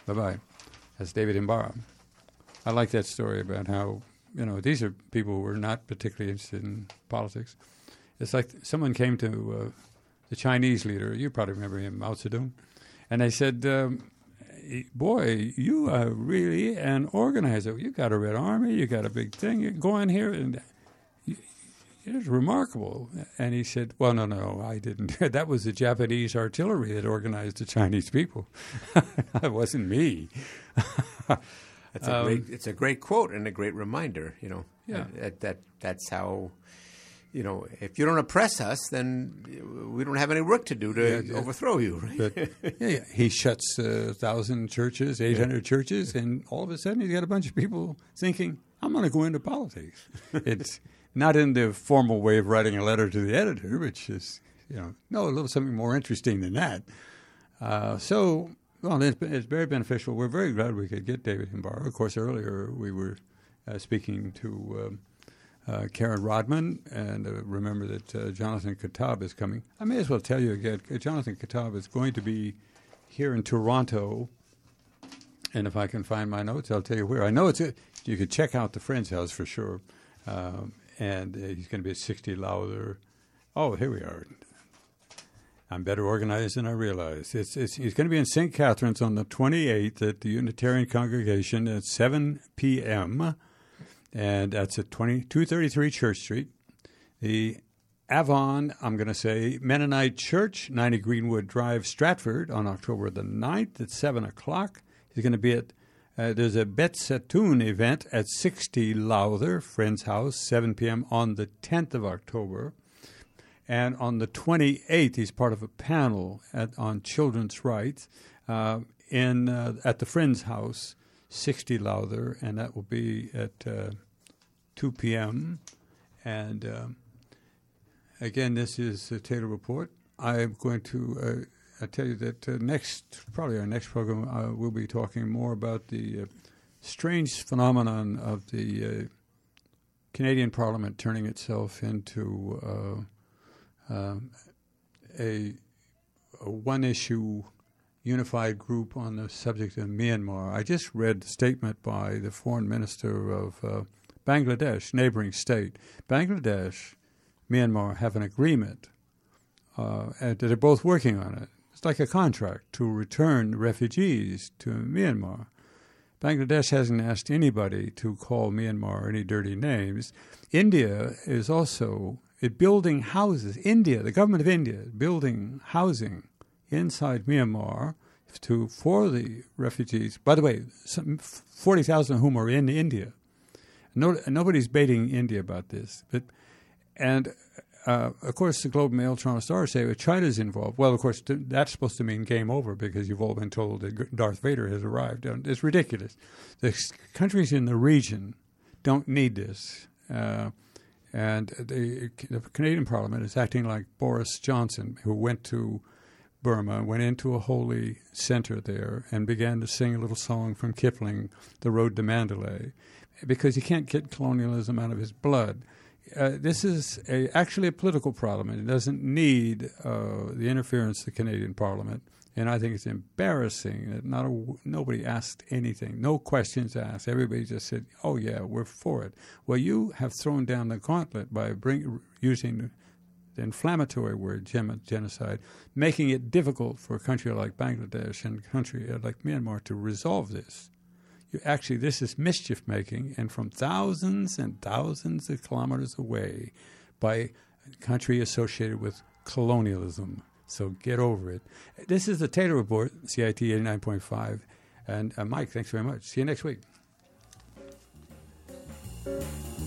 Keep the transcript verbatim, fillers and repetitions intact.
Bye-bye. That's David Imbara. I like that story about how, you know, these are people who are not particularly interested in politics. It's like someone came to uh, the Chinese leader, you probably remember him, Mao Zedong, and they said, um, boy, you are really an organizer. You got a Red Army, you got a big thing. You go in here and you, it's remarkable. And he said, well, no, no, I didn't. That was the Japanese artillery that organized the Chinese people. It wasn't me. That's a um, great. It's a great quote and a great reminder. You know, yeah. that, that that's how. You know, if you don't oppress us, then we don't have any work to do to yeah, yeah. overthrow you. Right? But, yeah, yeah, he shuts a uh, thousand churches, eight hundred yeah. churches, and all of a sudden he's got a bunch of people thinking, "I'm going to go into politics." It's not in the formal way of writing a letter to the editor, which is, you know, no, a little something more interesting than that. Uh, so. Well, it's, it's very beneficial. We're very glad we could get David Imbara. Of course, earlier we were uh, speaking to um, uh, Karen Rodman, and uh, remember that uh, Jonathan Kattab is coming. I may as well tell you again, Jonathan Kattab is going to be here in Toronto, and if I can find my notes, I'll tell you where. I know it's a, you could check out the Friends House for sure, um, and uh, he's going to be at sixty Lowther. Oh, here we are. I'm better organized than I realized. It's, it's, he's going to be in Saint Catharines on the twenty-eighth at the Unitarian Congregation at seven p.m., and that's at two thirty-three Church Street. The Avon, I'm going to say, Mennonite Church, ninety Greenwood Drive, Stratford, on October the ninth at seven o'clock. He's going to be at, uh, there's a Bet Satoon event at sixty Lowther, Friends House, seven p.m. on the tenth of October. And on the twenty-eighth, he's part of a panel at, on children's rights uh, in uh, at the Friends House, sixty Lowther, and that will be at uh, two p.m. And um, again, this is the Taylor Report. I'm going to uh, I tell you that uh, next, probably our next program, uh, we'll be talking more about the uh, strange phenomenon of the uh, Canadian Parliament turning itself into Uh, Um, a, a one-issue unified group on the subject of Myanmar. I just read a statement by the foreign minister of uh, Bangladesh, neighboring state. Bangladesh, Myanmar have an agreement, uh, and they're both working on it. It's like a contract to return refugees to Myanmar. Bangladesh hasn't asked anybody to call Myanmar any dirty names. India is also building houses. India, the government of India, is building housing inside Myanmar to for the refugees. By the way, some forty thousand of whom are in India. No, nobody's baiting India about this. But and uh, of course, the Globe and Mail, Toronto Star say well, China's involved. Well, of course, that's supposed to mean game over because you've all been told that Darth Vader has arrived. It's ridiculous. The countries in the region don't need this. Uh, And the, the Canadian Parliament is acting like Boris Johnson, who went to Burma, went into a holy center there, and began to sing a little song from Kipling, The Road to Mandalay, because he can't get colonialism out of his blood. Uh, this is a, actually a political problem, and it doesn't need uh, the interference of the Canadian Parliament. And I think it's embarrassing that not a, nobody asked anything, no questions asked. Everybody just said, oh, yeah, we're for it. Well, you have thrown down the gauntlet by bring, using the inflammatory word gen- genocide, making it difficult for a country like Bangladesh and a country like Myanmar to resolve this. You, actually, this is mischief-making, and from thousands and thousands of kilometers away by a country associated with colonialism. So get over it. This is the Taylor Report, C I T eighty-nine point five. And uh, Mike, thanks very much. See you next week.